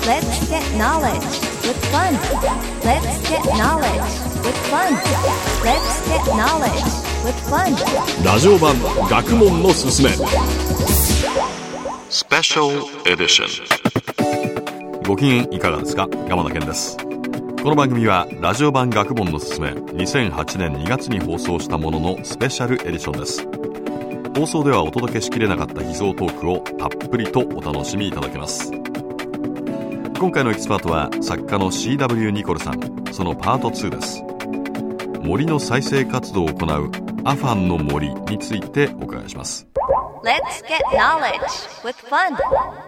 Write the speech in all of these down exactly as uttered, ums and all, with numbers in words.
Let's get knowledge with fun. Let's get knowledge with fun. Let's get knowledge with fun. ラジオ版学問のすすめスペシャルエディション。ご機嫌いかがですか？山田健です。この番組はラジオ版学問のすすめにせんはちねんにがつに放送したもののスペシャルエディションです。放送ではお届けしきれなかった秘蔵トークをたっぷりとお楽しみいただけます。今回のエキスパートは作家の シーダブリュー ニコルさん。そのパートツーです。森の再生活動を行うアファンの森についてお伺いします。 Let's get knowledge with fun.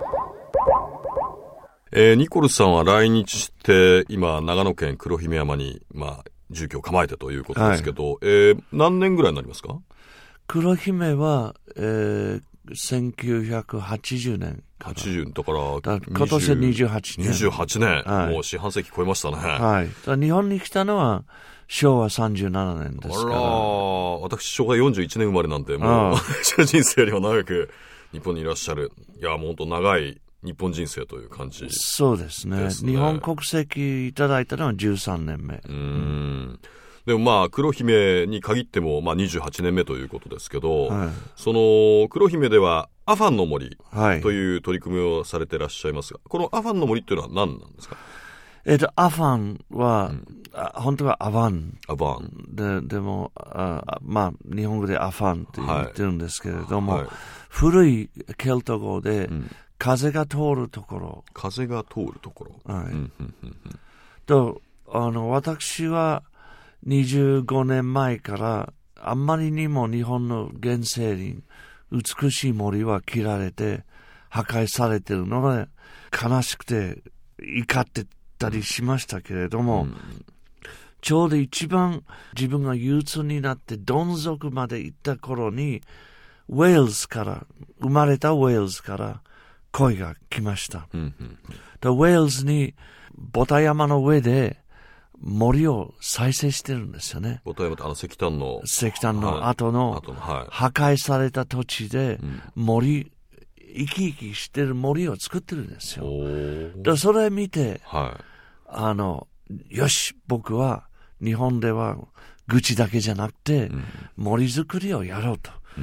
えー、ニコルさんは来日して今長野県黒姫山に、まあ、住居を構えてということですけど、はい、えー、何年ぐらいになりますか？ 黒姫は、えー、せんきゅうひゃくはちじゅうねんから。はちじゅうだからだ今年にじゅうはちねん。 にじゅうはちねん、はい、もう四半世紀超えましたね。 はい。日本に来たのはしょうわさんじゅうななねんですから。 あら、私しょうわよんじゅういちねん生まれなんで、もう人生よりも長く日本にいらっしゃる。いや、もう本当長い日本人生という感じですね。 そうですね。日本国籍いただいたのはじゅうさんねんめ。 うーん。でもまあ黒姫に限ってもまあにじゅうはちねんめということですけど、はい、その黒姫ではアファンの森という取り組みをされていらっしゃいますが、このアファンの森というのは何なんですか？ えっと、アファンは、うん、本当はアバン。 アバン。 で、でも、あまあ、日本語でアファンって言ってるんですけれども、はいはい、古いケルト語で、うん、風が通るところ。 風が通るところ。はい。うんうんうんうん、 と、あの、私はにじゅうごねんまえから、あんまりにも日本の原生林、美しい森は切られて、破壊されてるのが悲しくて怒ってたりしましたけれども、うん、ちょうど一番自分が憂鬱になってどん底まで行った頃に、ウェールズから、生まれたウェールズから声が来ました。うんうん、でウェールズにボタ山の上で森を再生してるんですよね。 ボタ山ってあの石炭の石炭の後の、はい、はい、破壊された土地で森、うん、生き生きしてる森を作ってるんですよ。だそれ見て、はい、あのよし僕は日本では愚痴だけじゃなくて、うん、森づくりをやろうと。うん、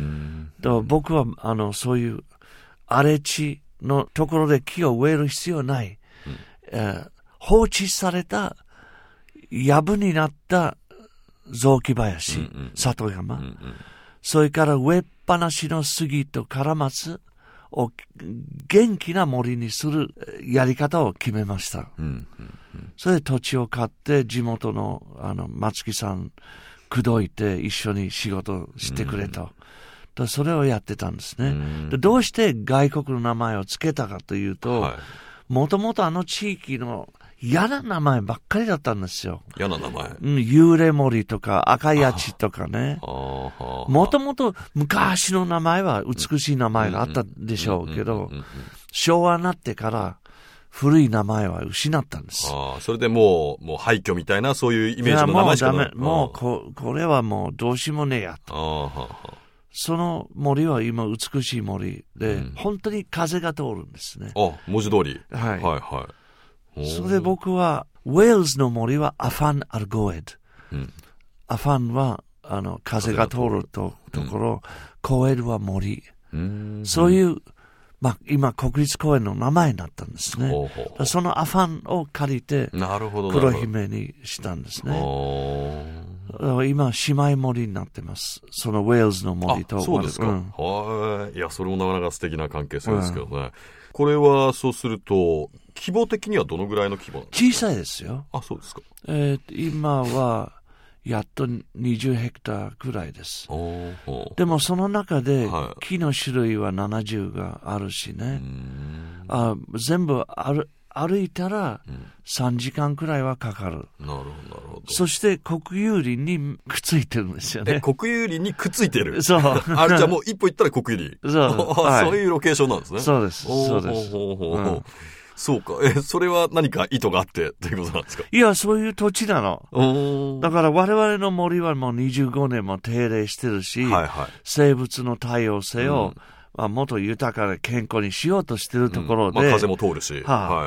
だ僕はあのそういう荒れ地のところで木を植える必要ない、うんえー、放置された藪になった雑木林、うんうん、里山、うんうん、それから植えっぱなしの杉とカラマツを元気な森にするやり方を決めました。うんうんうん、それで土地を買って地元のあの松木さん口説いて一緒に仕事してくれと。うんだそれをやってたんですね。うんでどうして外国の名前をつけたかというと、もともとあの地域の嫌な名前ばっかりだったんですよ。 嫌な名前、うん、 幽霊森とか赤やちとかね。もともと昔の名前は美しい名前があったでしょうけど、昭和になってから古い名前は失ったんです。 あそれでもう、もう廃墟みたいなそういうイメージの名前しかない。 もうダメ。もうこ、これはもうどうしようもねえやと。あははその森は今美しい森で、うん、本当に風が通るんですね。 あ、文字通り。 はい。 はいはい。 それで僕は、ウェールズの森はアファン・アルゴエド。うん、アファンは、あの、風が通ると、ところ、うん、コエルは森。うんそういう、まあ、今、国立公園の名前になったんですね。ほうほうほうそのアファンを借りて、なるほど黒姫にしたんですね。今、姉妹森になってます。そのウェールズの森と。 そうですか。うん、はい。いや、それもなかなか素敵な関係性ですけどね。うん、これは、そうすると、規模的にはどのぐらいの規模なんですか？ 小さいですよ。 あ、そうですか。 えー、今は、やっとにじゅうヘクターくらいです。でもその中で木の種類はななじゅうがあるしね。あ全部歩、歩いたらさんじかんくらいはかかる。 うん、なるほどなるほど。 そして国有林にくっついてるんですよね。 え国有林にくっついてる。 そう。 あれじゃあもう一歩行ったら国有林。 そう。 はい、そういうロケーションなんですね。 そうです。そうです。 ほうほうほうほう、うんそうか。え、それは何か意図があってということなんですか？ いや、そういう土地なの。だから我々の森はもうにじゅうごねんも手入れしてるし、はいはい、生物の多様性を、うんまあ、もっと豊かで健康にしようとしてるところで、うんまあ、 風も通るし、 はあはいはい、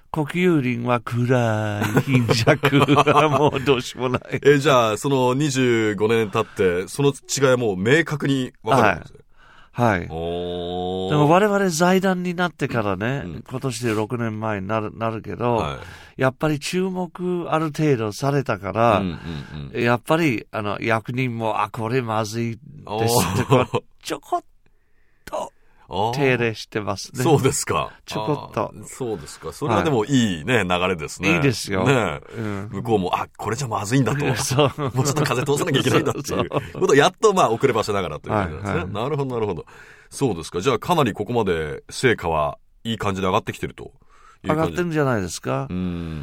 呼吸輪は暗い、貧弱はもうどうしようもない。 え、じゃあ、そのにじゅうごねん経って、その違いはもう明確に分かるんですね。 はい。はい。 おでも我々財団になってからね、うん、今年でろくねんまえになる、なるけど、はい、やっぱり注目ある程度されたから、うんうんうん、やっぱり、あの、役人も、あ、これまずいですって、ちょこっと、手入れしてますね。 そうですか。 ちょこっと。 そうですか。それはでもいいね、はい、流れですね。 いいですよ。 ね、うん、向こうも、あ、これじゃまずいんだと。そう。もうちょっと風通さなきゃいけないんだっていうことをやっとまあ遅ればせながらという感じなんですね。はいはい、なるほど、なるほど。そうですか。じゃあかなりここまで成果はいい感じで上がってきてるという上がってるんじゃないですか。うん。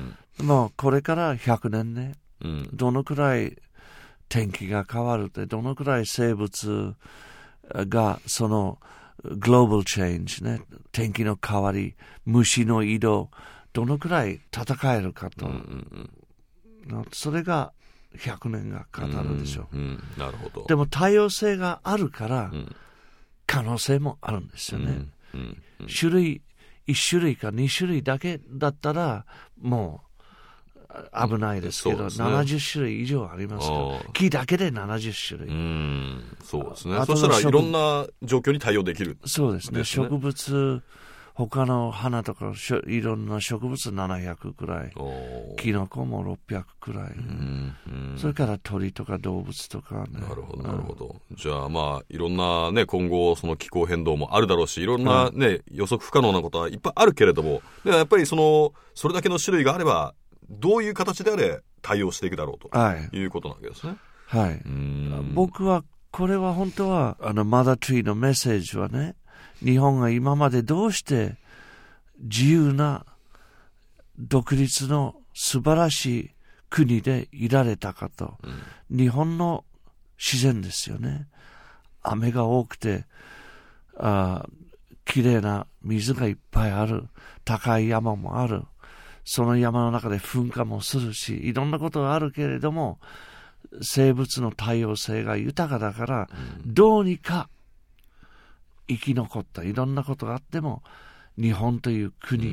もうこれからひゃくねんね、うん、どのくらい天気が変わるって、どのくらい生物がそのグローバルチェンジね、天気の変わり、虫の移動、どのくらい戦えるかと。うんうんうん、それがひゃくねんが語るでしょう。うんうん、 なるほど。 でも多様性があるから、うん可能性もあるんですよね。うんうんうん、種類、一種類か二種類だけだったら、もう危ないですけど、うんね、ななじゅっしゅるい以上ありますから、木だけでななじゅっしゅるい。 うんそうですね。そしたらいろんな状況に対応できる、ね。 そうですね。植物、他の花とかいろんな植物ななひゃくくらい、キノコもろっぴゃくくらい、うんうん、それから鳥とか動物とかね。 なるほどなるほど。うん、じゃあまあいろんなね今後その気候変動もあるだろうし、いろんなね、うん、予測不可能なことはいっぱいあるけれども、でやっぱりそのそれだけの種類があればどういう形であれ対応していくだろうと、はい、いうことなわけですね。 はい。うん僕はこれは本当はあのマダートリーのメッセージはね。日本が今までどうして自由な独立の素晴らしい国でいられたかと、うん、日本の自然ですよね。雨が多くて、あ綺麗な水がいっぱいある、高い山もある、その山の中で噴火もするし、いろんなことがあるけれども、生物の多様性が豊かだから、うん、どうにか生き残った。いろんなことがあっても、日本という国、うん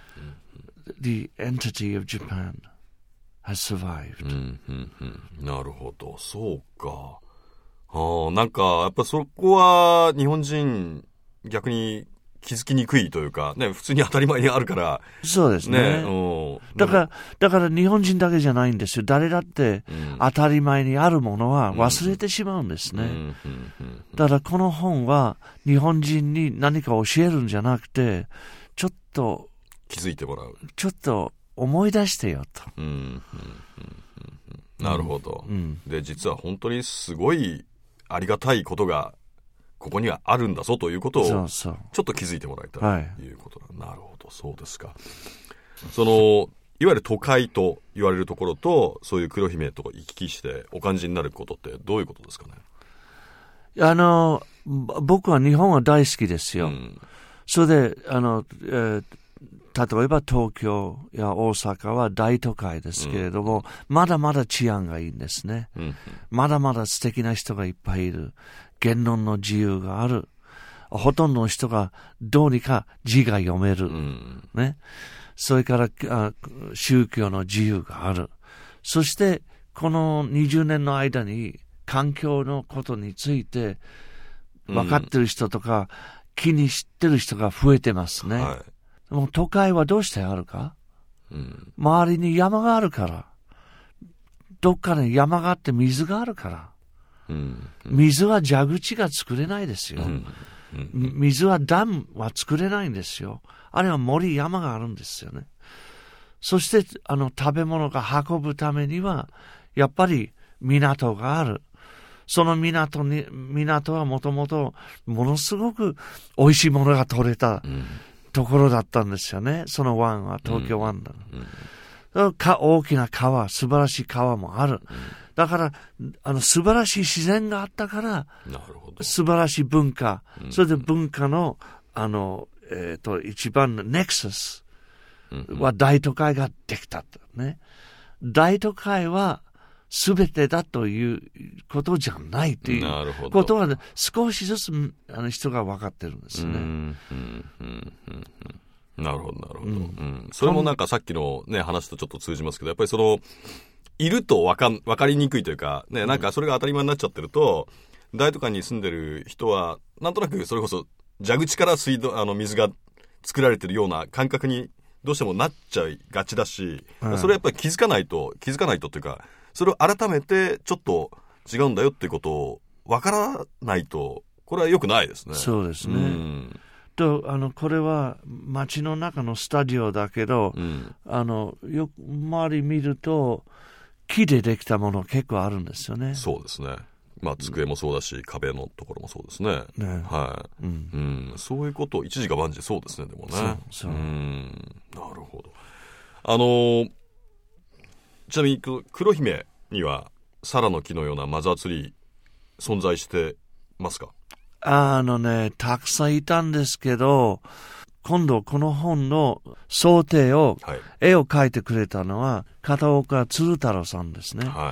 、the entity of Japan has survived、うんうんうん。なるほど、そうか。はあ、なんか、やっぱそこは日本人逆に気づきにくいというか、ね、普通に当たり前にあるから。 そうですね。ねだから、だから日本人だけじゃないんですよ。誰だって当たり前にあるものは忘れてしまうんですね。だからこの本は日本人に何か教えるんじゃなくて、ちょっと気づいてもらう。 ちょっと思い出してよと。うんうんうんうん、なるほど、うん。で、実は本当にすごいありがたいことがここにはあるんだぞということをそうそうちょっと気づいてもらいたいということだ、はい、なるほど、そうですか。そのいわゆる都会と言われるところとそういう黒姫と行き来してお感じになることってどういうことですかね。 あの僕は日本は大好きですよ、うん、それであの、えー、例えば東京や大阪は大都会ですけれども、うん、まだまだ治安がいいんですね、うん、まだまだ素敵な人がいっぱいいる、言論の自由がある。ほとんどの人がどうにか字が読める。うん、ね。それからあ宗教の自由がある。そしてこのにじゅうねんの間に環境のことについて分かってる人とか、うん、気に知ってる人が増えてますね。はい、もう都会はどうしてあるか、うん、周りに山があるから。どっかに山があって水があるから。うんうん、水は蛇口が作れないですよ、うんうん、水はダムは作れないんですよ。あれは森山があるんですよね。そしてあの食べ物が運ぶためにはやっぱり港がある。その港に港はもともとものすごく美味しいものが取れたところだったんですよね。その湾は東京湾だ、うんうん、か大きな川、素晴らしい川もある、うん、だからあの素晴らしい自然があったから、なるほど、素晴らしい文化、うん、それで文化のあの、えー、と一番のネクサスは大都会ができたと、ね、大都会は全てだということじゃないということは、ね、少しずつあの人が分かってるんですね。うんうんうんうん、 なるほどなるほど、うんうん、それもなんかさっきのね話とちょっと通じますけど、やっぱりそのいると分かん、分かりにくいというかね、なんかそれが当たり前になっちゃってると、うん、大都会に住んでる人はなんとなくそれこそ蛇口から水道あの水が作られてるような感覚にどうしてもなっちゃいがちだし、うん、それはやっぱり気づかないと気づかないとっていうか、それを改めてちょっと違うんだよっていうことを分からないと、これは良くないですね。 そうですね、うん、とあのこれは街の中のスタジオだけど、うん、あのよく周り見ると木でできたもの結構あるんですよね。 そうですね、まあ、机もそうだし、うん、壁のところもそうですね、ね、はい、うんうん、そういうことを一時が万事そうですね。でもね、そうそう、うん、なるほど。あのちなみに黒姫にはサラの木のようなマザーツリー存在してますか？ あのね、たくさんいたんですけど、今度この本の想定を、はい、絵を描いてくれたのは片岡鶴太郎さんですね、はい、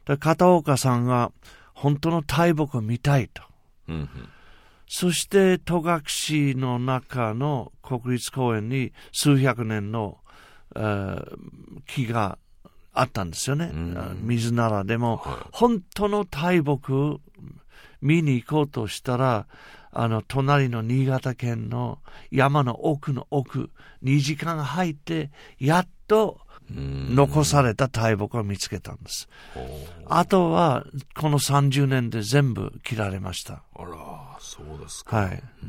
で片岡さんが本当の大木を見たいと、うんうん、そして戸隠の中の国立公園に数百年の、えー、木があったんですよね、うん、水ならでも、はい、本当の大木見に行こうとしたら、あの隣の新潟県の山の奥の奥にじかん入ってやっと残された大木を見つけたんです。あとはこのさんじゅうねんで全部切られました。 あら、そうですか。 はい、 うん、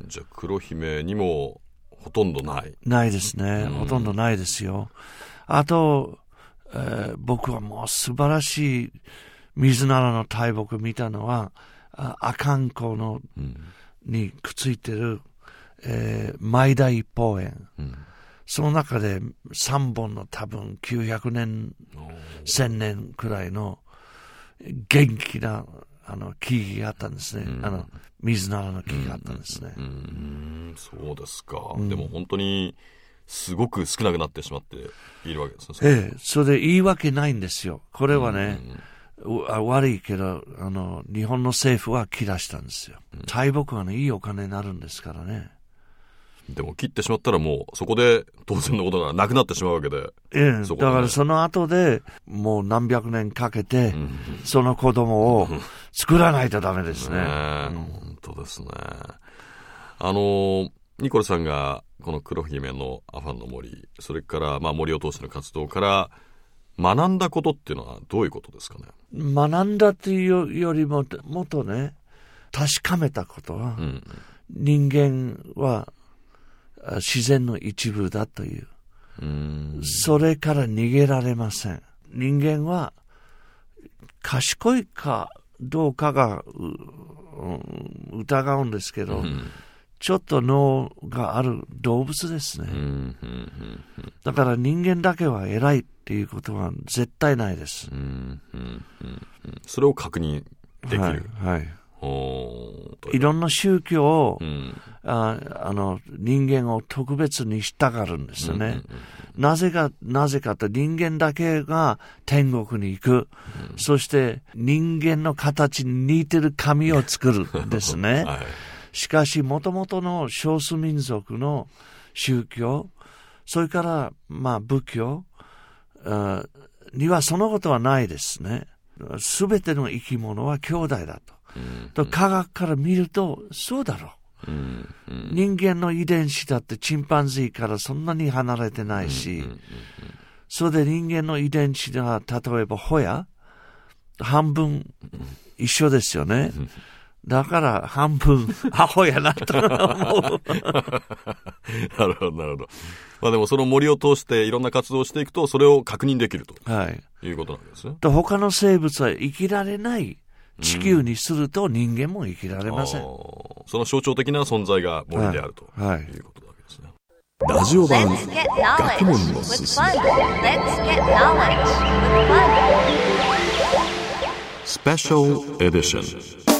じゃあ黒姫にもほとんどないないですね。ほとんどないですよ。あと、えー、僕はもう素晴らしい水ならの大木見たのは、阿寒湖の、うん、にくっついてる、えー、前田一方園、うん、その中でさんぼんの多分きゅうひゃくねんせんねんくらいの元気なあの木があったんですね、うん、あの水ならの木があったんですね、うんうんうん、そうですか、うん、でも本当にすごく少なくなってしまっているわけですね。 ええ、それで言い訳ないんですよ。これはね、うん、悪いけどあの日本の政府は切らしたんですよ、うん、大木はねいいお金になるんですからね。 でも切ってしまったらもうそこで当然のことがなくなってしまうわけで、 ええ、そこでね、だからその後でもう何百年かけて、うん、その子供を作らないとダメですね、ね、うん、 本当ですね。あのニコルさんがこの黒姫のアファンの森、それからまあ森を通しての活動から学んだことっていうのはどういうことですかね。 学んだというよりももっとね確かめたことは、うん、人間は自然の一部だという、うーん、それから逃げられません。人間は賢いかどうかが疑うんですけど、うん、ちょっと脳がある動物ですね、うんうんうんうん、だから人間だけは偉いっていうことは絶対ないです、うんうんうんうん、それを確認できる、 はいはい、いろんな宗教を、うん、あ, あの人間を特別にしたがるんですよね、うんうんうん、なぜかなぜかと人間だけが天国に行く、うん、そして人間の形に似てる神を作るんですね、はい、しかしもともとの少数民族の宗教、それからまあ仏教にはそのことはないですね。すべての生き物は兄弟だと、うん、と科学から見るとそうだろう、うんうん、人間の遺伝子だってチンパンジーからそんなに離れてないし、うんうんうん、それで人間の遺伝子は例えばホヤ半分一緒ですよね、うん、だから半分アホやなと思うなるほどなるほど。まあでもその森を通していろんな活動をしていくとそれを確認できると、はい、いうことなんですね。 と他の生物は生きられない地球にすると人間も生きられません、うん、 その象徴的な存在が森であると、はい、いうことなわけですね。 ラジオ版学問のすすめスペシャルエディション。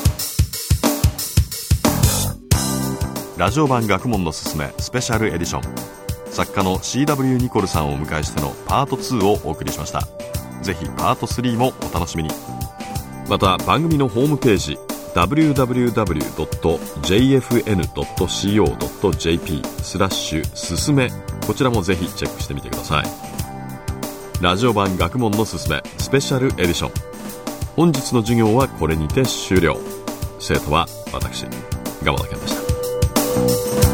ラジオ版学問のすすめスペシャルエディション、作家の シーダブリュー ニコルさんをお迎えしてのパートツーをお送りしました。ぜひパートスリーもお楽しみに。また番組のホームページダブリューダブリューダブリュードットジェイエフエヌドットシーオードットジェーピー スラッシュすすめ、こちらもぜひチェックしてみてください。ラジオ版学問のすすめスペシャルエディション、本日の授業はこれにて終了。生徒は私、蒲田健でした。